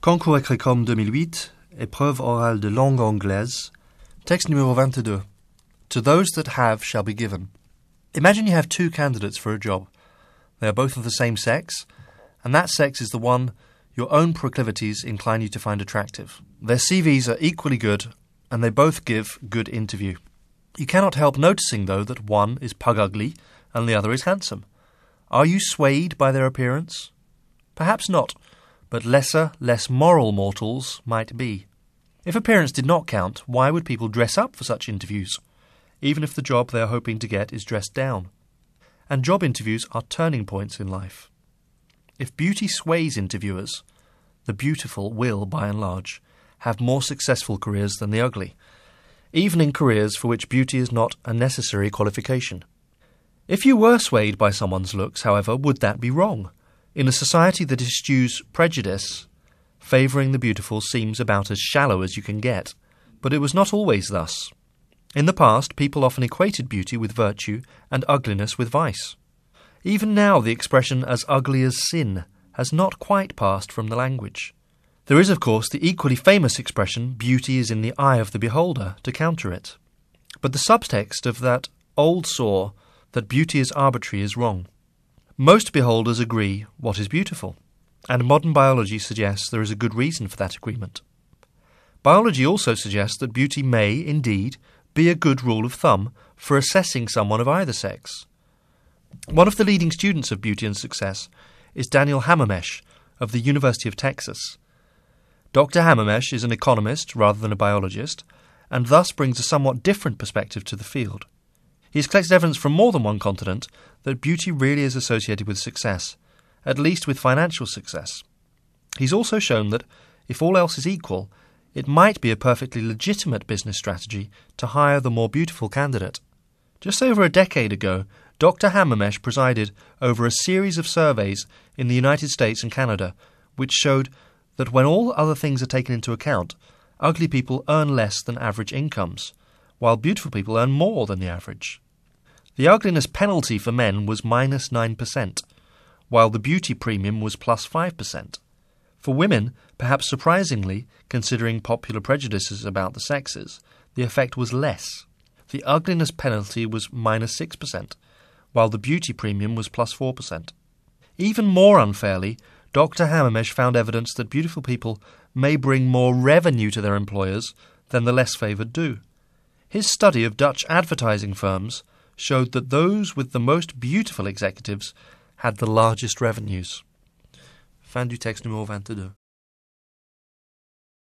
Concours Écrecom 2008, épreuve orale de langue anglaise, texte numéro 22. To those that have shall be given. Imagine you have two candidates for a job. They are both of the same sex, and that sex is the one your own proclivities incline you to find attractive. Their CVs are equally good, and they both give good interview. You cannot help noticing, though, that one is pug-ugly and the other is handsome. Are you swayed by their appearance? Perhaps not, but lesser, less moral mortals might be. If appearance did not count, why would people dress up for such interviews, even if the job they are hoping to get is dressed down? And job interviews are turning points in life. If beauty sways interviewers, the beautiful will, by and large, have more successful careers than the ugly, even in careers for which beauty is not a necessary qualification. If you were swayed by someone's looks, however, would that be wrong? In a society that eschews prejudice, favouring the beautiful seems about as shallow as you can get. But it was not always thus. In the past, people often equated beauty with virtue and ugliness with vice. Even now, the expression as ugly as sin has not quite passed from the language. There is, of course, the equally famous expression, beauty is in the eye of the beholder, to counter it. But the subtext of that old saw, that beauty is arbitrary, is wrong. Most beholders agree what is beautiful, and modern biology suggests there is a good reason for that agreement. Biology also suggests that beauty may, indeed, be a good rule of thumb for assessing someone of either sex. One of the leading students of beauty and success is Daniel Hamermesh of the University of Texas. Dr. Hamermesh is an economist rather than a biologist, and thus brings a somewhat different perspective to the field. He has collected evidence from more than one continent that beauty really is associated with success, at least with financial success. He's also shown that, if all else is equal, it might be a perfectly legitimate business strategy to hire the more beautiful candidate. Just over a decade ago, Dr. Hamermesh presided over a series of surveys in the United States and Canada, which showed that when all other things are taken into account, ugly people earn less than average incomes, while beautiful people earn more than the average. The ugliness penalty for men was minus 9%, while the beauty premium was plus 5%. For women, perhaps surprisingly, considering popular prejudices about the sexes, the effect was less. The ugliness penalty was minus 6%, while the beauty premium was plus 4%. Even more unfairly, Dr. Hamermesh found evidence that beautiful people may bring more revenue to their employers than the less favoured do. His study of Dutch advertising firms showed that those with the most beautiful executives had the largest revenues. Fin du texte numéro 22.